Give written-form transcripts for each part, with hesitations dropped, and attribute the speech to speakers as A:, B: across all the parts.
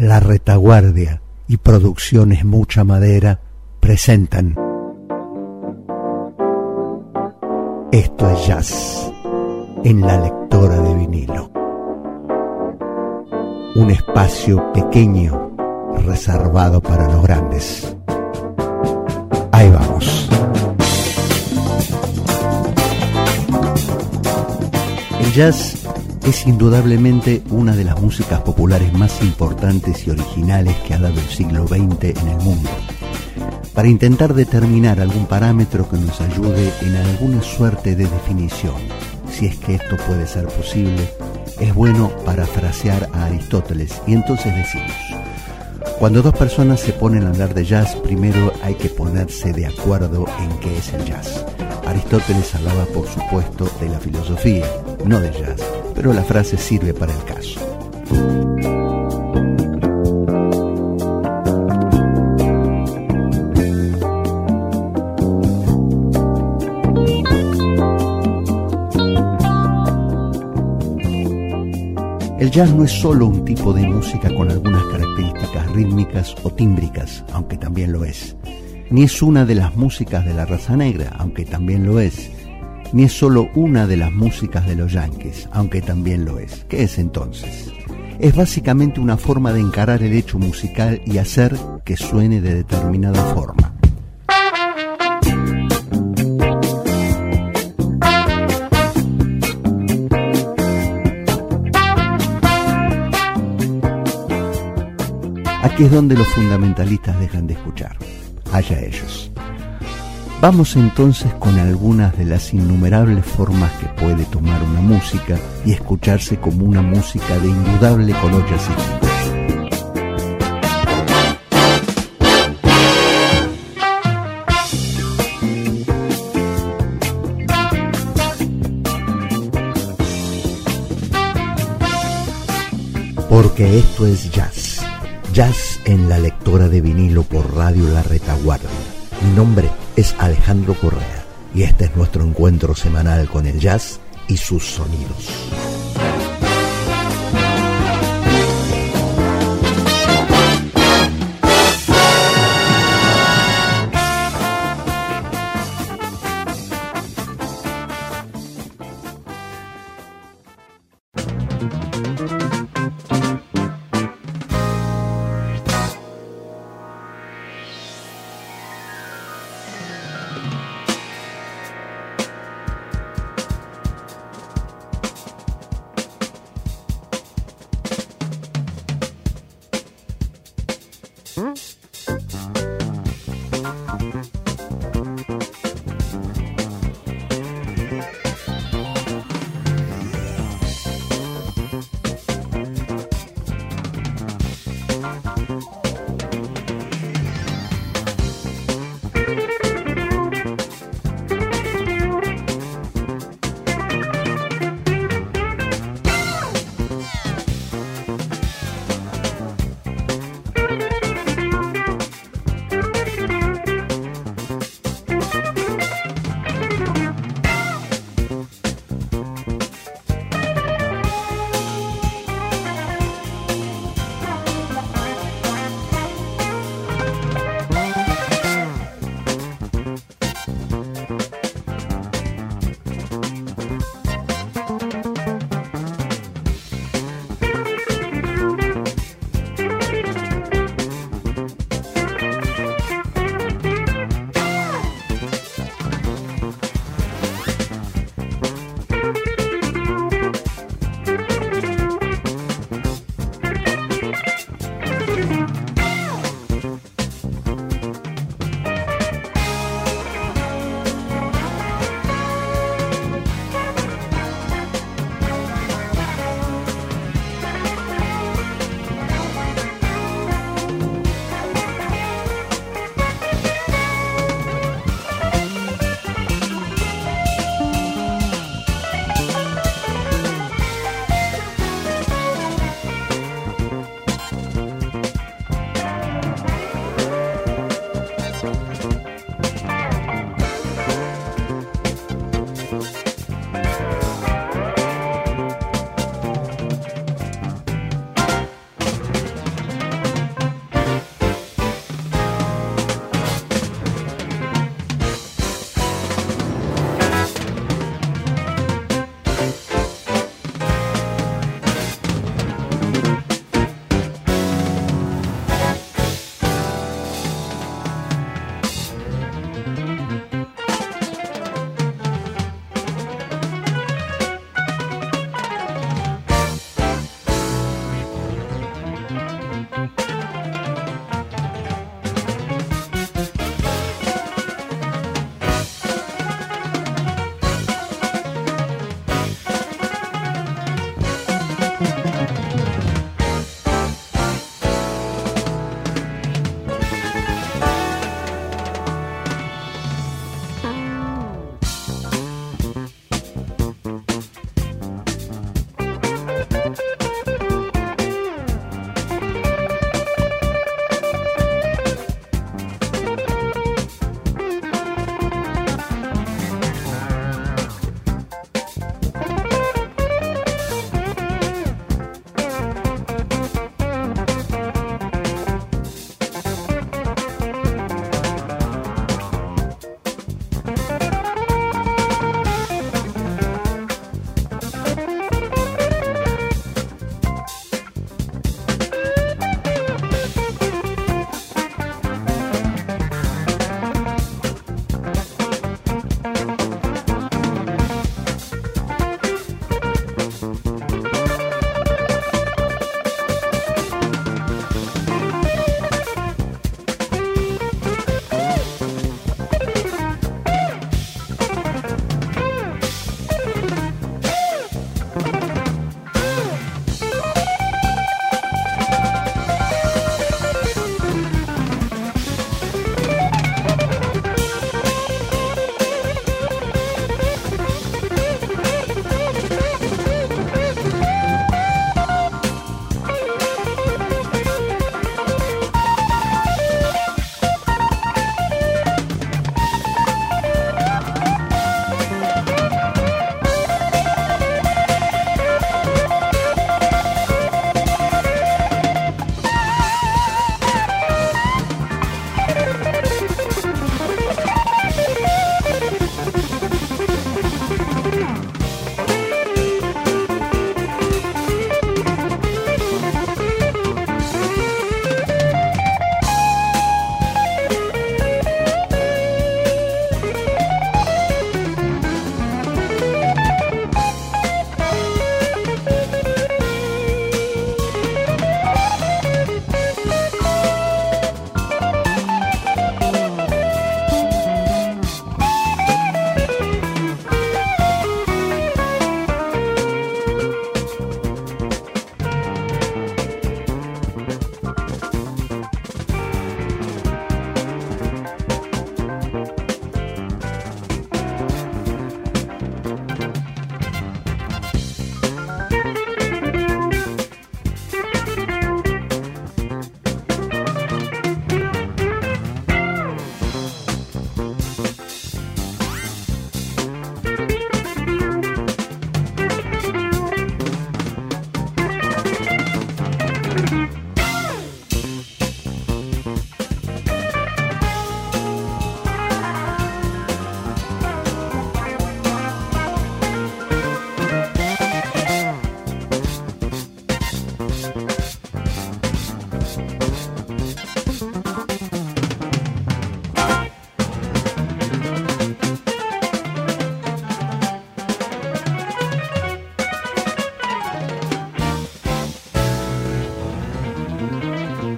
A: La Retaguardia y Producciones Mucha Madera presentan Esto es Jazz en la lectora de vinilo. Un espacio pequeño reservado para los grandes. Ahí vamos. El jazz es indudablemente una de las músicas populares más importantes y originales que ha dado el siglo XX en el mundo. Para intentar determinar algún parámetro que nos ayude en alguna suerte de definición, si es que esto puede ser posible, es bueno parafrasear a Aristóteles y entonces decimos: cuando dos personas se ponen a hablar de jazz, primero hay que ponerse de acuerdo en qué es el jazz. Aristóteles hablaba, por supuesto, de la filosofía, no del jazz, pero la frase sirve para el caso. El jazz no es solo un tipo de música con algunas características rítmicas o tímbricas, aunque también lo es. Ni es una de las músicas de la raza negra, aunque también lo es. Ni es solo una de las músicas de los yanquis, aunque también lo es. ¿Qué es entonces? Es básicamente una forma de encarar el hecho musical y hacer que suene de determinada forma. Aquí es donde los fundamentalistas dejan de escuchar. Allá ellos. Vamos entonces con algunas de las innumerables formas que puede tomar una música y escucharse como una música de indudable color jazzístico. Porque esto es jazz. Jazz en la lectora de vinilo por Radio La Retaguardia. Mi nombre es Alejandro Correa y este es nuestro encuentro semanal con el jazz y sus sonidos.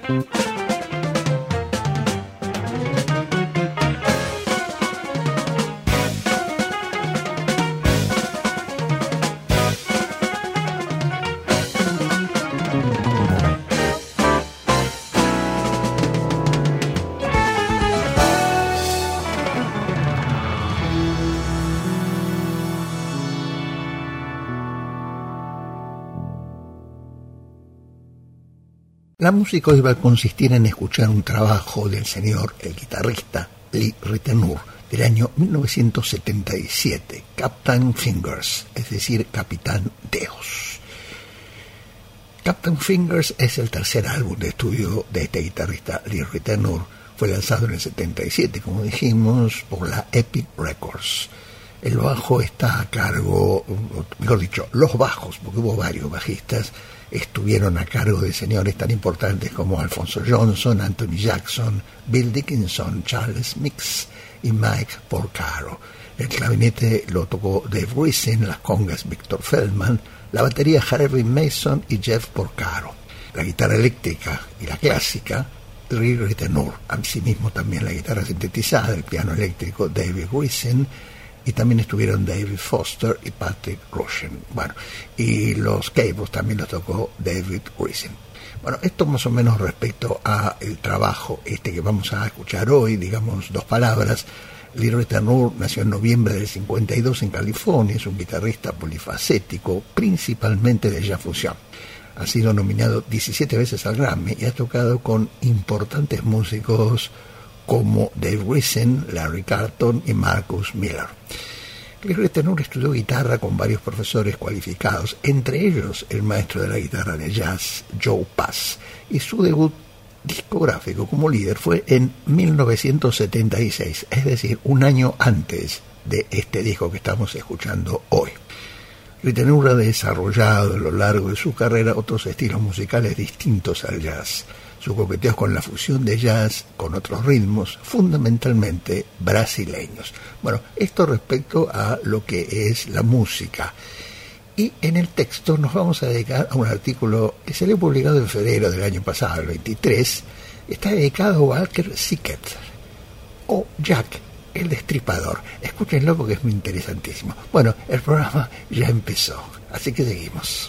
A: La música hoy va a consistir en escuchar un trabajo del señor, el guitarrista Lee Ritenour, del año 1977, Captain Fingers, es decir, Capitán Dedos. Captain Fingers es el tercer álbum de estudio de este guitarrista Lee Ritenour. Fue lanzado en el 77, como dijimos, por la Epic Records. El bajo está a cargo, mejor dicho, los bajos, porque hubo varios bajistas, estuvieron a cargo de señores tan importantes como Alphonso Johnson, Anthony Jackson, Bill Dickinson, Charles Mix y Mike Porcaro. El clarinete lo tocó Dave Reason, las congas Victor Feldman, la batería Harvey Mason y Jeff Porcaro. La guitarra eléctrica y la clásica, Lee Ritenour. Asimismo también la guitarra sintetizada, el piano eléctrico David Reason, y también estuvieron David Foster y Patrick Rushen. Bueno, y los cables también los tocó David Reason. Bueno, esto más o menos respecto a el trabajo que vamos a escuchar hoy, digamos dos palabras. Lee Ritenour nació en noviembre del 52 en California, es un guitarrista polifacético, principalmente de jazz fusión. Ha sido nominado 17 veces al Grammy y ha tocado con importantes músicos como Dave Reason, Larry Carlton y Marcus Miller. Lee Ritenour estudió guitarra con varios profesores cualificados, entre ellos el maestro de la guitarra de jazz Joe Pass, y su debut discográfico como líder fue en 1976, es decir, un año antes de este disco que estamos escuchando hoy. Ritenour ha desarrollado a lo largo de su carrera otros estilos musicales distintos al jazz. Su coqueteo con la fusión de jazz con otros ritmos, fundamentalmente brasileños. Bueno, esto respecto a lo que es la música. Y en el texto nos vamos a dedicar a un artículo que se le ha publicado en febrero del año pasado, el 23. Está dedicado a Walker Sickert, o Jack, el Destripador. Escúchenlo porque es muy interesantísimo. Bueno, el programa ya empezó, así que seguimos.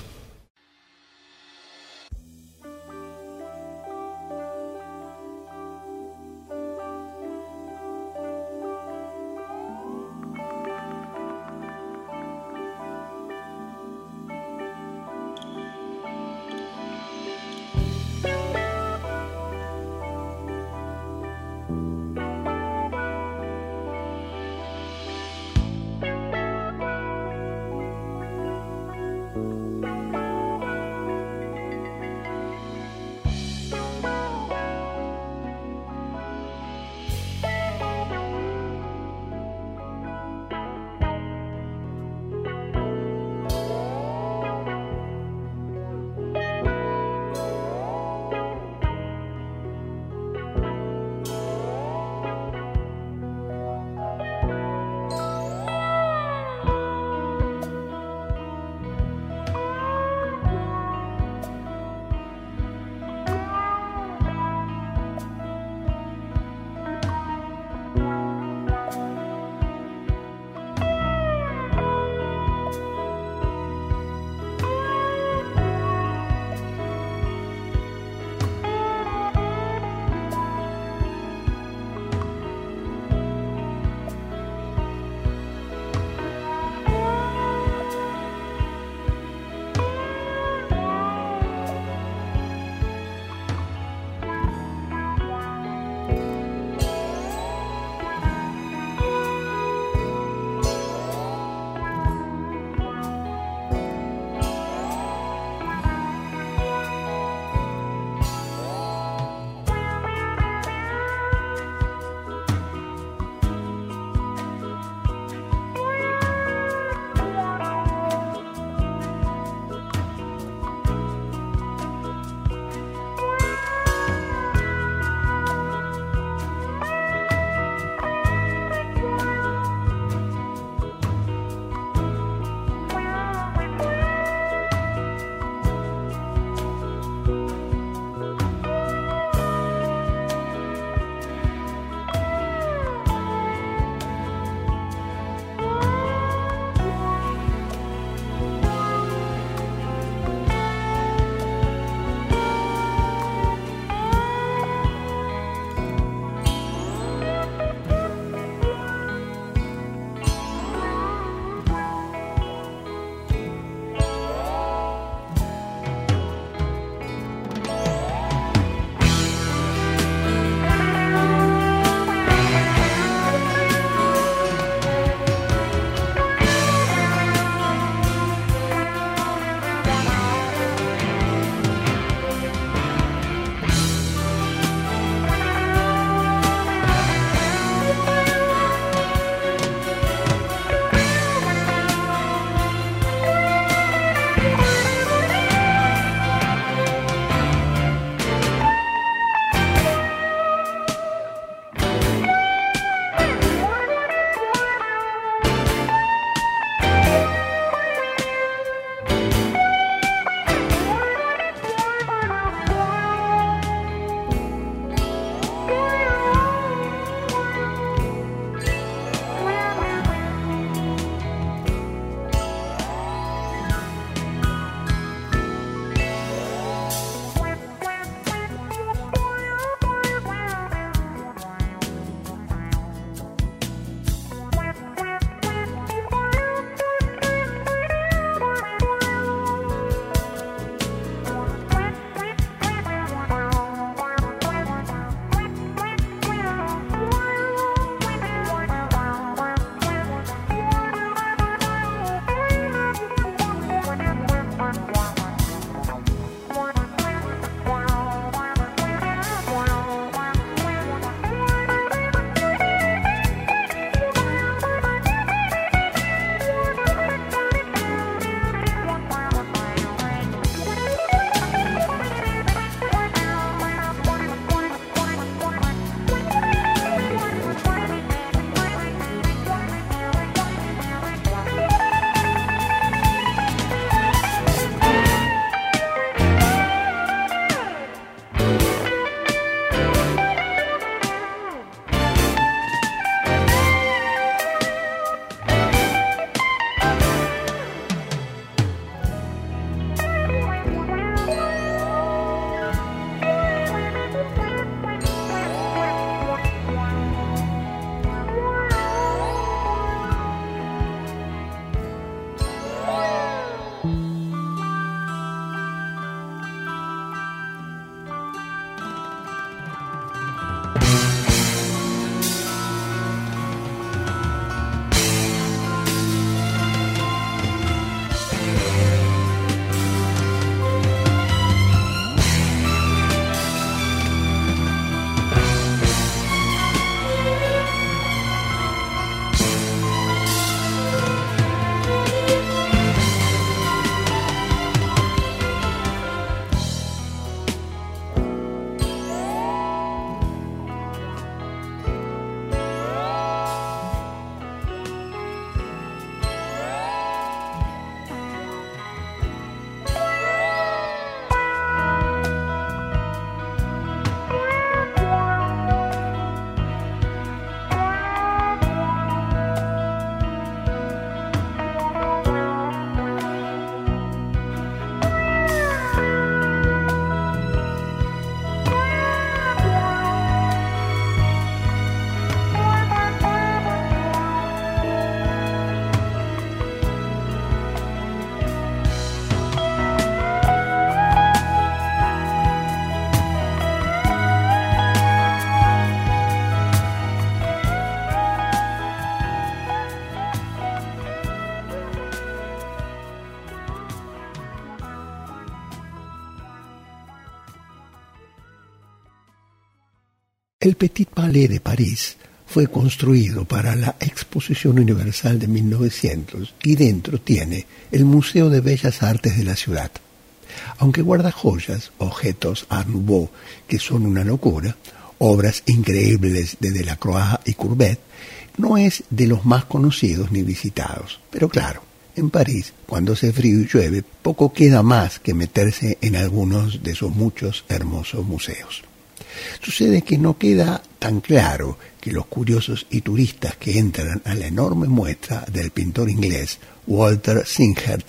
B: El Petit Palais de París fue construido para la Exposición Universal de 1900 y dentro tiene el Museo de Bellas Artes de la ciudad. Aunque guarda joyas, objetos Art Nouveau que son una locura, obras increíbles de Delacroix y Courbet, no es de los más conocidos ni visitados. Pero claro, en París, cuando hace frío y llueve, poco queda más que meterse en algunos de sus muchos hermosos museos. Sucede que no queda tan claro que los curiosos y turistas que entran a la enorme muestra del pintor inglés Walter Singer,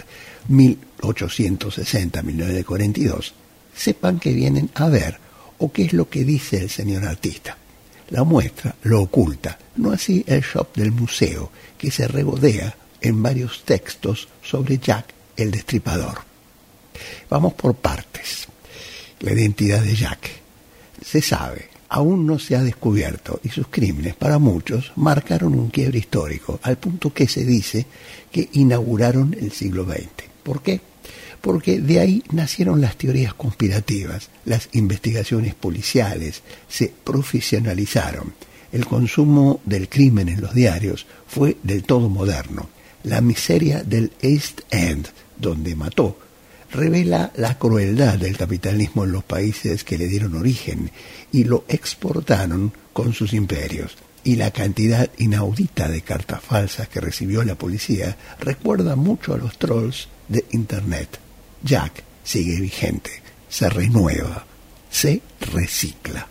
B: 1860-1942, sepan que vienen a ver o qué es lo que dice el señor artista. La muestra lo oculta, no así el shop del museo, que se regodea en varios textos sobre Jack el Destripador. Vamos por partes. La identidad de Jack. Se sabe, aún no se ha descubierto, y sus crímenes, para muchos, marcaron un quiebre histórico, al punto que se dice que inauguraron el siglo XX. ¿Por qué? Porque de ahí nacieron las teorías conspirativas, las investigaciones policiales se profesionalizaron, el consumo del crimen en los diarios fue del todo moderno. La miseria del East End, donde mató, revela la crueldad del capitalismo en los países que le dieron origen y lo exportaron con sus imperios. Y la cantidad inaudita de cartas falsas que recibió la policía recuerda mucho a los trolls de Internet. Jack sigue vigente, se renueva, se recicla.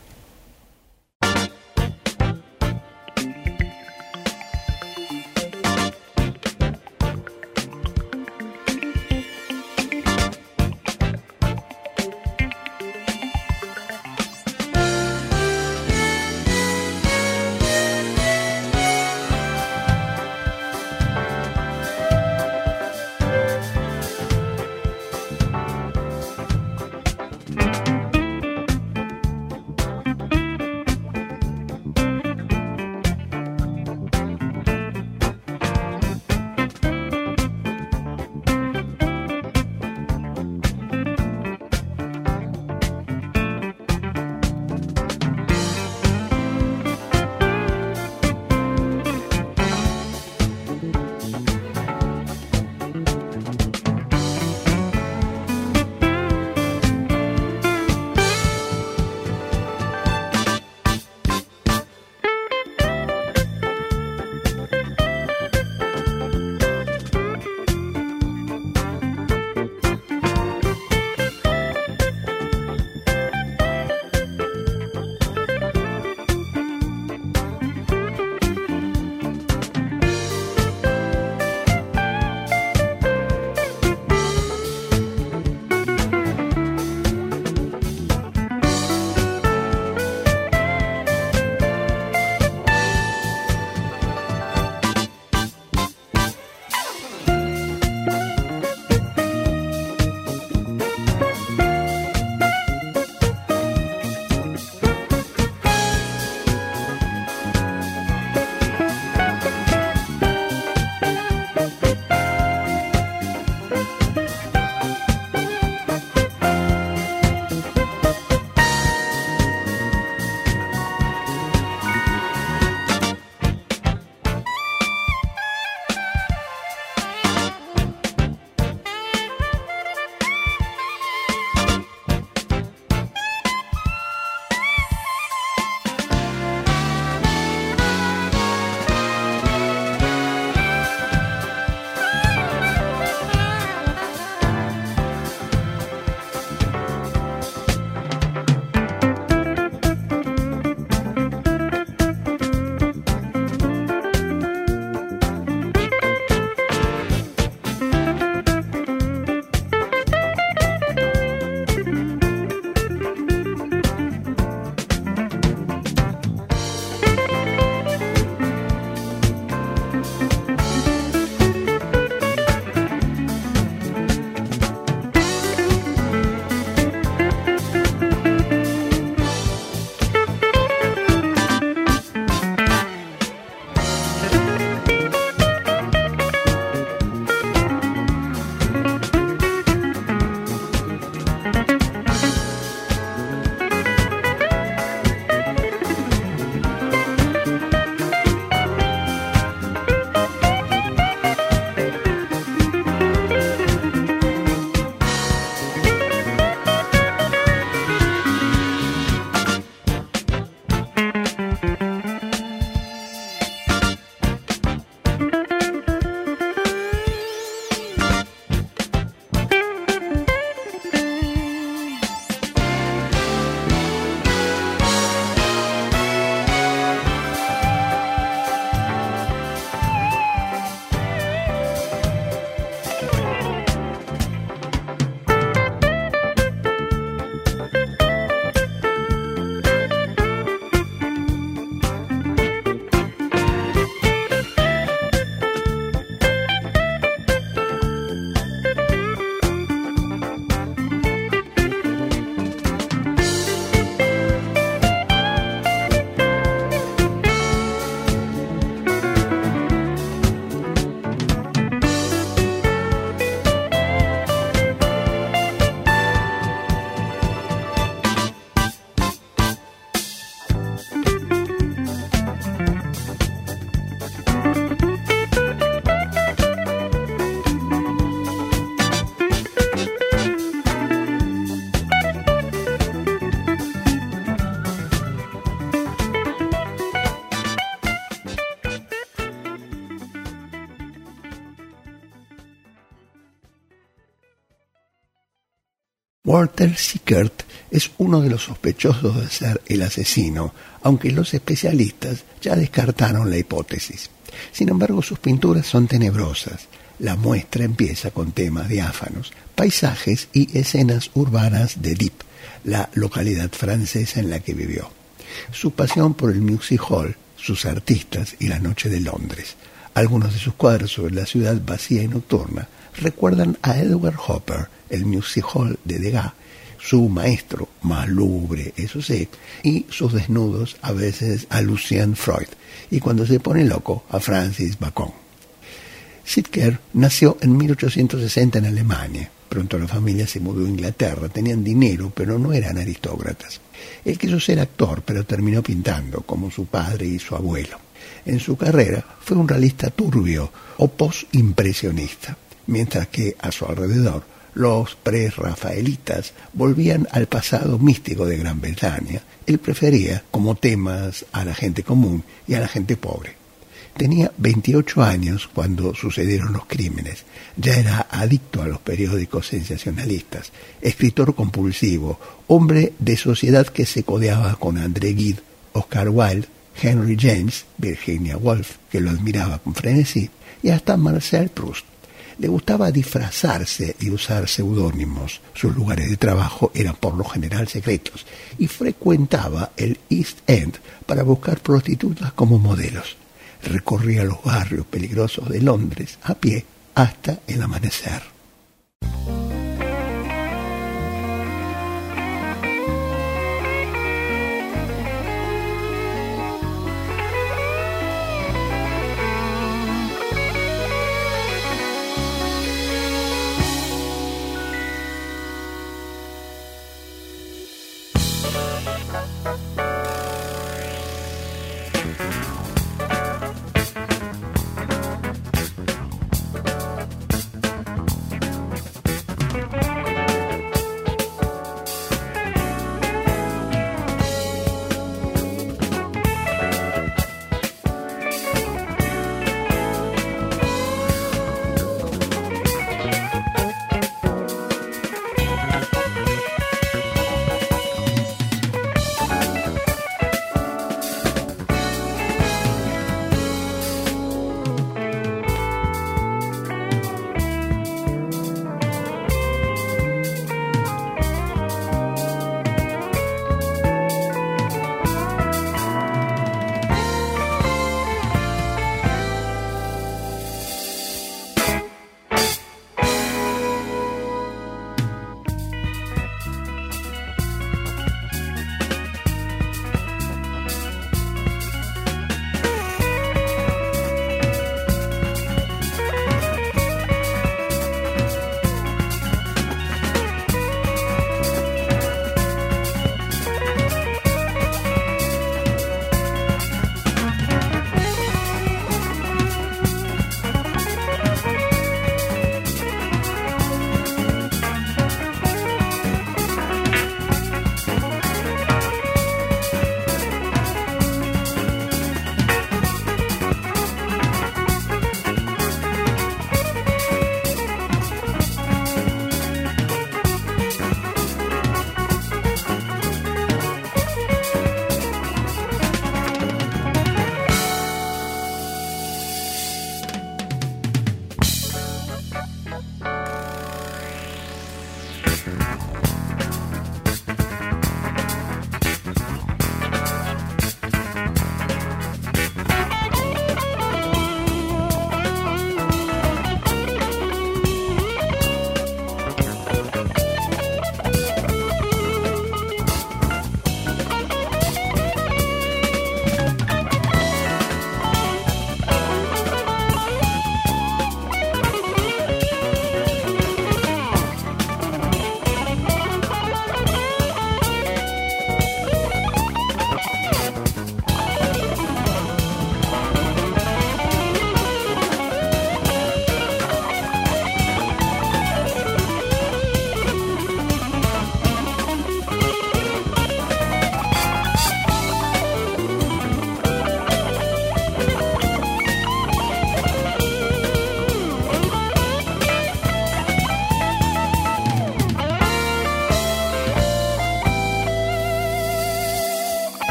B: Walter Sickert es uno de los sospechosos de ser el asesino, aunque los especialistas ya descartaron la hipótesis. Sin embargo, sus pinturas son tenebrosas. La muestra empieza con temas diáfanos, paisajes y escenas urbanas de Dieppe, la localidad francesa en la que vivió. Su pasión por el music hall, sus artistas y la noche de Londres. Algunos de sus cuadros sobre la ciudad vacía y nocturna recuerdan a Edward Hopper, el music hall de Degas, su maestro, más lúgubre, eso sí, y sus desnudos a veces a Lucien Freud, y cuando se pone loco a Francis Bacon. Sickert nació en 1860 en Alemania. Pronto la familia se mudó a Inglaterra, tenían dinero pero no eran aristócratas. Él quiso ser actor pero terminó pintando, como su padre y su abuelo. En su carrera fue un realista turbio o post-impresionista, mientras que a su alrededor los pre-rafaelitas volvían al pasado místico de Gran Bretaña. Él prefería como temas a la gente común y a la gente pobre. Tenía 28 años cuando sucedieron los crímenes. Ya era adicto a los periódicos sensacionalistas, escritor compulsivo, hombre de sociedad que se codeaba con André Gide, Oscar Wilde, Henry James, Virginia Woolf, que lo admiraba con frenesí, y hasta Marcel Proust. Le gustaba disfrazarse y usar seudónimos. Sus lugares de trabajo eran por lo general secretos y frecuentaba el East End para buscar prostitutas como modelos. Recorría los barrios peligrosos de Londres a pie hasta el amanecer.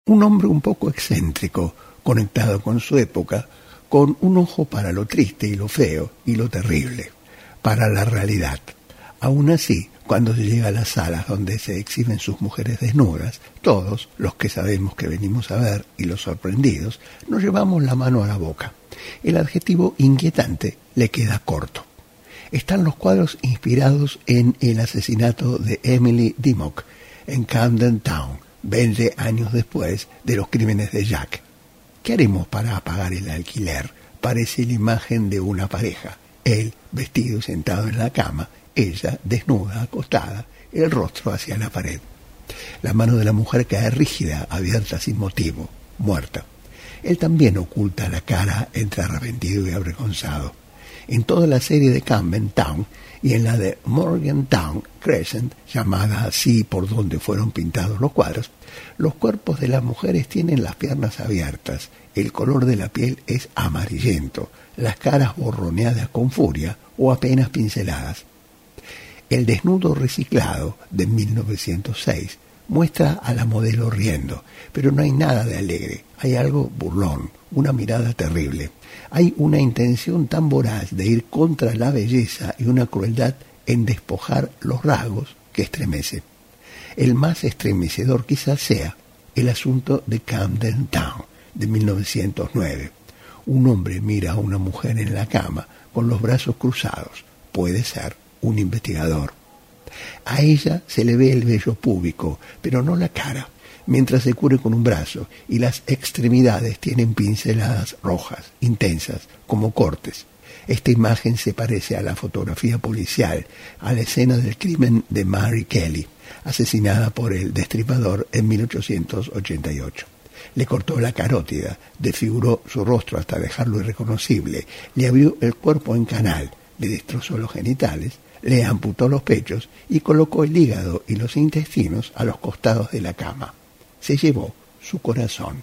B: Un hombre un poco excéntrico, conectado con su época, con un ojo para lo triste y lo feo y lo terrible, para la realidad. Aún así, cuando se llega a las salas donde se exhiben sus mujeres desnudas, todos, los que sabemos que venimos a ver y los sorprendidos, nos llevamos la mano a la boca. El adjetivo inquietante le queda corto. Están los cuadros inspirados en el asesinato de Emily Dimmock en Camden Town, 20 años después de los crímenes de Jack. ¿Qué haremos para pagar el alquiler? Parece la imagen de una pareja, él vestido y sentado en la cama, ella desnuda, acostada, el rostro hacia la pared. La mano de la mujer cae rígida, abierta sin motivo, muerta. Él también oculta la cara entre arrepentido y avergonzado. En toda la serie de Camden Town y en la de Morgantown Crescent, llamada así por donde fueron pintados los cuadros, los cuerpos de las mujeres tienen las piernas abiertas, el color de la piel es amarillento, las caras borroneadas con furia o apenas pinceladas. El desnudo reciclado de 1906 muestra a la modelo riendo, pero no hay nada de alegre, hay algo burlón, una mirada terrible. Hay una intención tan voraz de ir contra la belleza y una crueldad en despojar los rasgos que estremece. El más estremecedor quizás sea el asunto de Camden Town de 1909. Un hombre mira a una mujer en la cama con los brazos cruzados. Puede ser un investigador. A ella se le ve el vello púbico, pero no la cara, mientras se cubre con un brazo y las extremidades tienen pinceladas rojas, intensas, como cortes. Esta imagen se parece a la fotografía policial, a la escena del crimen de Mary Kelly, asesinada por el Destripador en 1888. Le cortó la carótida, desfiguró su rostro hasta dejarlo irreconocible, le abrió el cuerpo en canal, le destrozó los genitales, le amputó los pechos y colocó el hígado y los intestinos a los costados de la cama. Se llevó su corazón.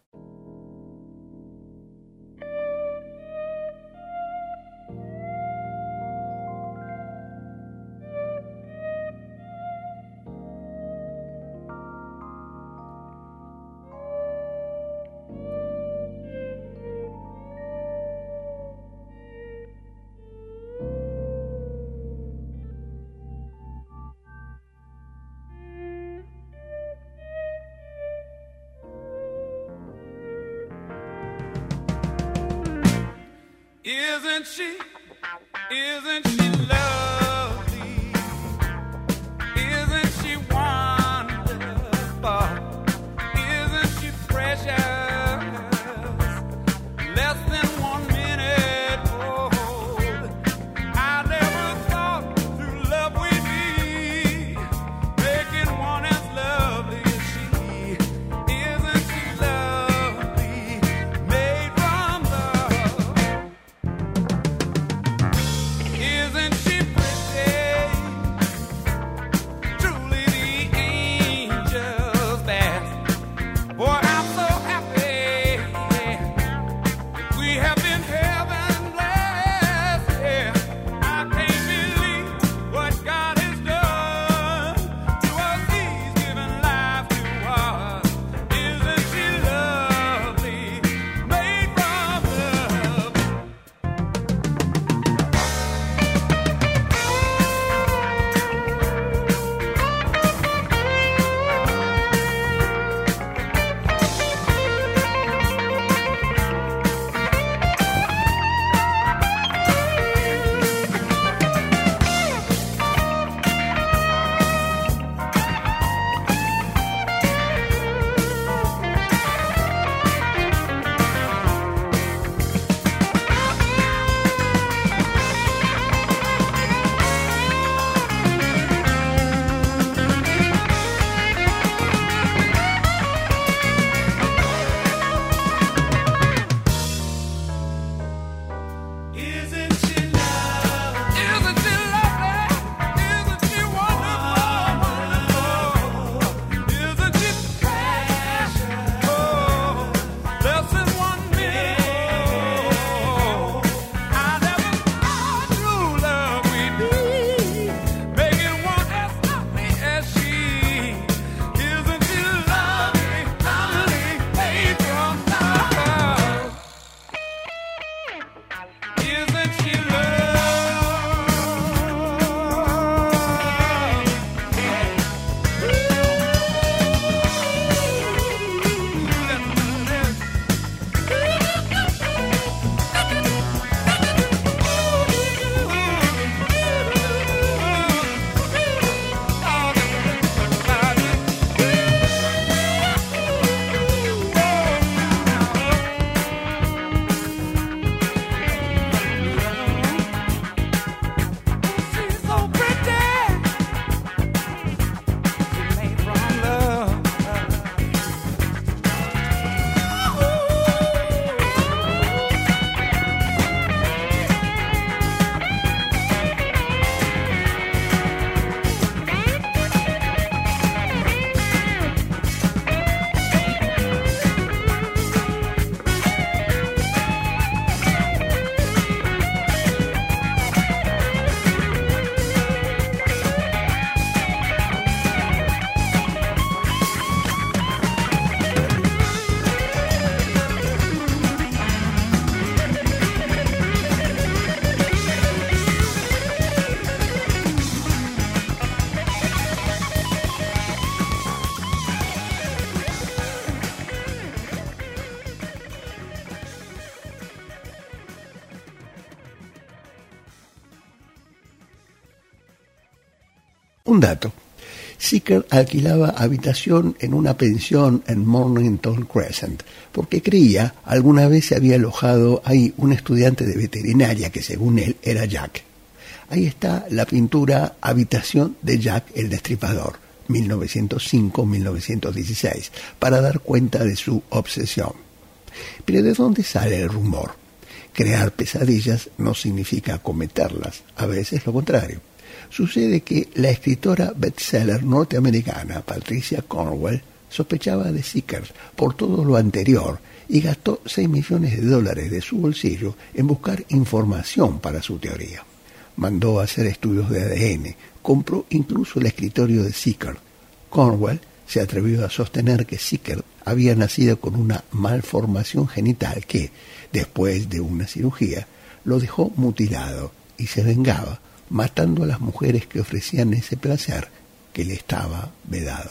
C: Isn't she lovely? Isn't she wonderful? Isn't she precious? Less than 1 minute old. I never thought through love we'd be making one as lovely as she. Isn't she lovely? Made from love. Isn't
B: Un dato. Zicker alquilaba habitación en una pensión en Mornington Crescent, porque creía alguna vez se había alojado ahí un estudiante de veterinaria que según él era Jack. Ahí está la pintura Habitación de Jack el Destripador, 1905-1916, para dar cuenta de su obsesión. Pero ¿de dónde sale el rumor? Crear pesadillas no significa cometerlas, a veces lo contrario. Sucede que la escritora bestseller norteamericana Patricia Cornwell sospechaba de Zicker por todo lo anterior y gastó $6 millones de su bolsillo en buscar información para su teoría. Mandó a hacer estudios de ADN, compró incluso el escritorio de Zicker. Cornwell se atrevió a sostener que Zicker había nacido con una malformación genital que, después de una cirugía, lo dejó mutilado y se vengaba matando a las mujeres que ofrecían ese placer que le estaba vedado.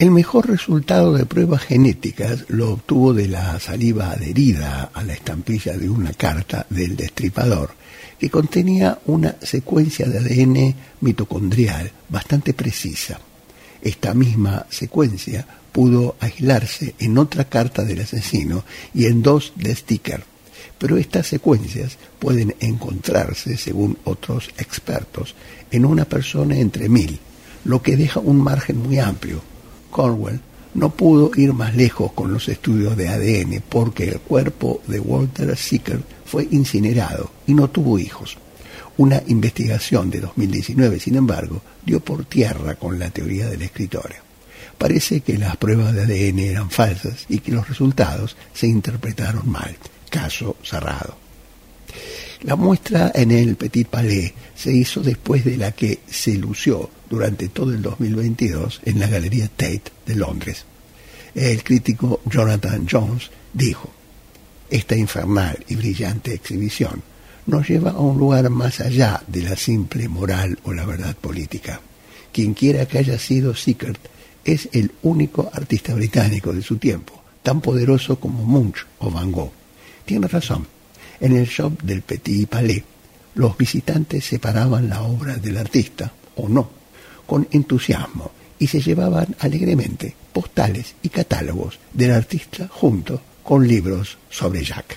B: El mejor resultado de pruebas genéticas lo obtuvo de la saliva adherida a la estampilla de una carta del Destripador, que contenía una secuencia de ADN mitocondrial bastante precisa. Esta misma secuencia pudo aislarse en otra carta del asesino y en 2 de Sticker, pero estas secuencias pueden encontrarse, según otros expertos, en una persona entre 1000, lo que deja un margen muy amplio. Cornwell no pudo ir más lejos con los estudios de ADN porque el cuerpo de Walter Sickert fue incinerado y no tuvo hijos. Una investigación de 2019, sin embargo, dio por tierra con la teoría del escritorio. Parece que las pruebas de ADN eran falsas y que los resultados se interpretaron mal. Caso cerrado. La muestra en el Petit Palais se hizo después de la que se lució durante todo el 2022 en la Galería Tate de Londres. El crítico Jonathan Jones dijo: esta infernal y brillante exhibición nos lleva a un lugar más allá de la simple moral o la verdad política. Quien quiera que haya sido Sickert es el único artista británico de su tiempo, tan poderoso como Munch o Van Gogh. Tiene razón. En el shop del Petit Palais, los visitantes separaban la obra del artista, o no, con entusiasmo, y se llevaban alegremente postales y catálogos del artista junto con libros sobre Jack.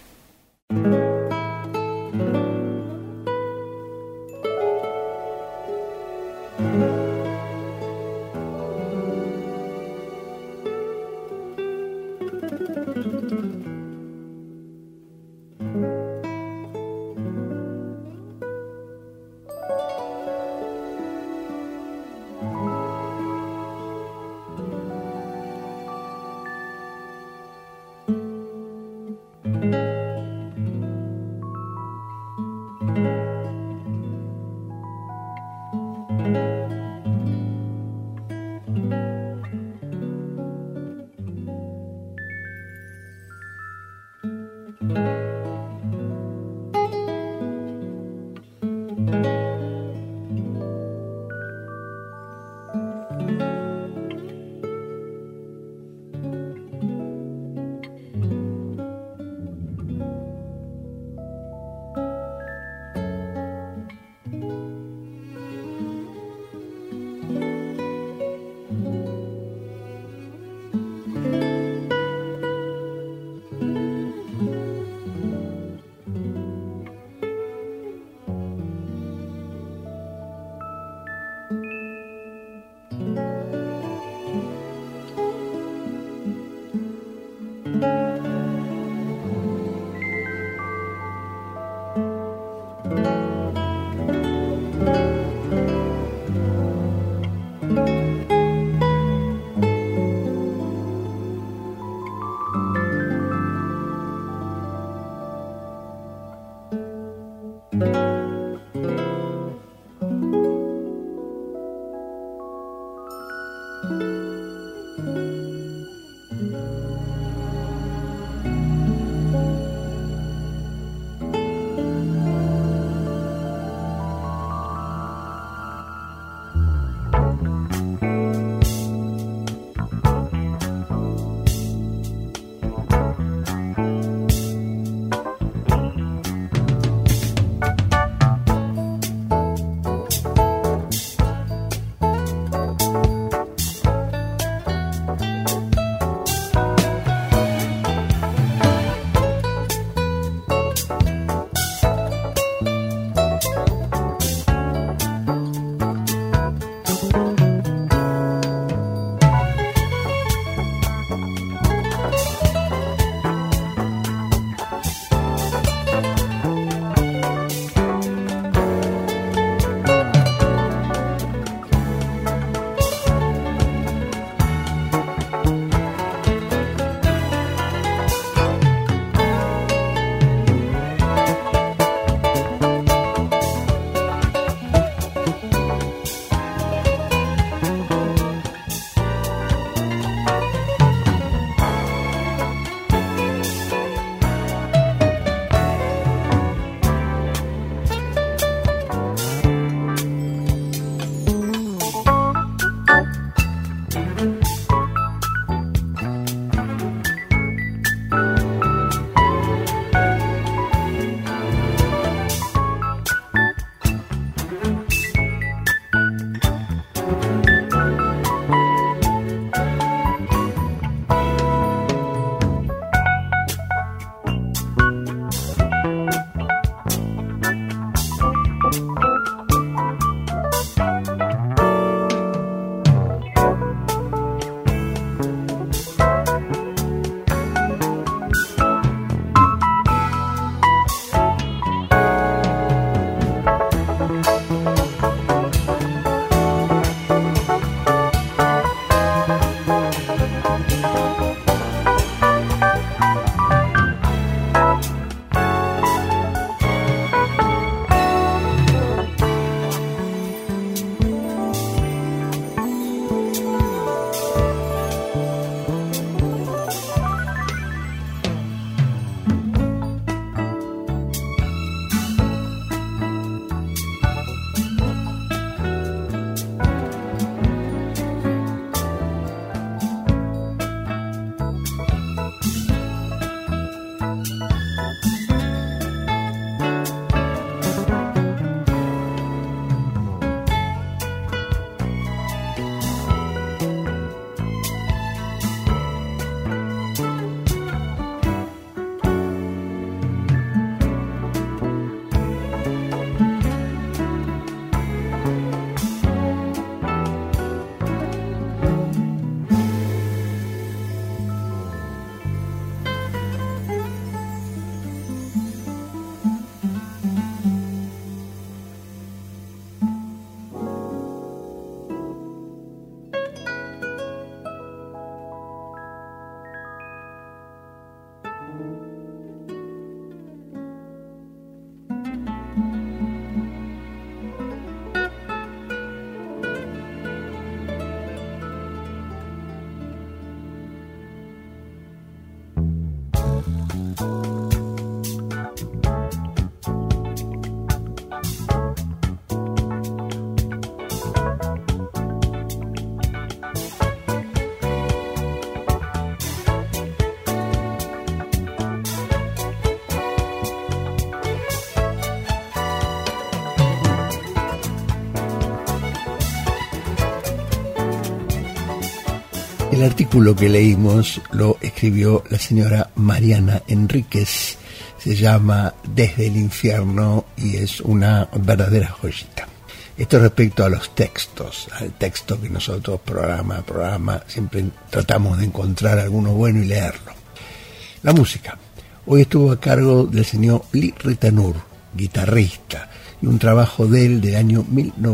B: El artículo que leímos lo escribió la señora Mariana Enríquez, se llama Desde el infierno y es una verdadera joyita. Esto respecto a los textos, al texto que nosotros programa a programa siempre tratamos de encontrar alguno bueno y leerlo. La música. Hoy estuvo a cargo del señor Lee Ritenour, guitarrista, y un trabajo de él del año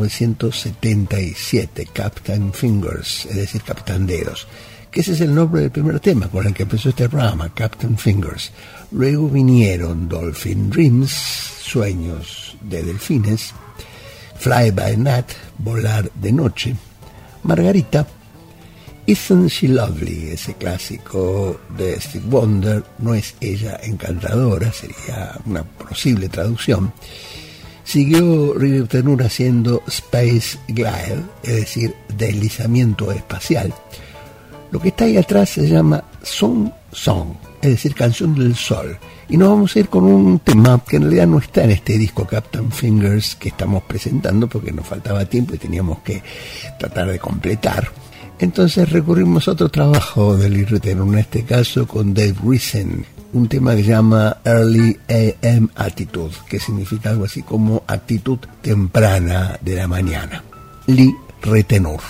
B: 1977, Captain Fingers, es decir, Capitán Dedos, que ese es el nombre del primer tema con el que empezó este programa, Captain Fingers. Luego vinieron Dolphin Dreams, Sueños de Delfines, Fly by Night, Volar de Noche, Margarita, Isn't She Lovely, ese clásico de Stevie Wonder, No es ella encantadora, sería una posible traducción. Siguió Ritenour haciendo Space Glide, es decir, deslizamiento espacial. Lo que está ahí atrás se llama Song, es decir, Canción del Sol. Y nos vamos a ir con un tema que en realidad no está en este disco Captain Fingers que estamos presentando porque nos faltaba tiempo y teníamos que tratar de completar. Entonces recurrimos a otro trabajo de Lee Ritenour, en este caso con Dave Reason, un tema que se llama Early AM Attitude, que significa algo así como actitud temprana de la mañana. Lee Ritenour.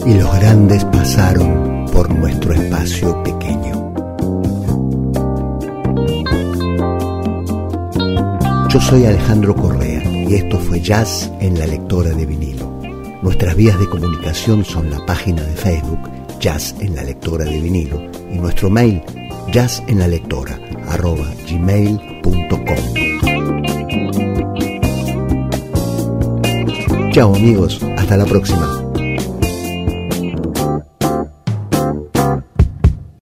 B: y los grandes pasaron por nuestro espacio pequeño. Yo soy Alejandro Correa y esto fue Jazz en la lectora de vinilo. Nuestras vías de comunicación son la página de Facebook Jazz en la lectora de vinilo y nuestro mail jazzenlalectora@gmail.com. Chao amigos, hasta la próxima.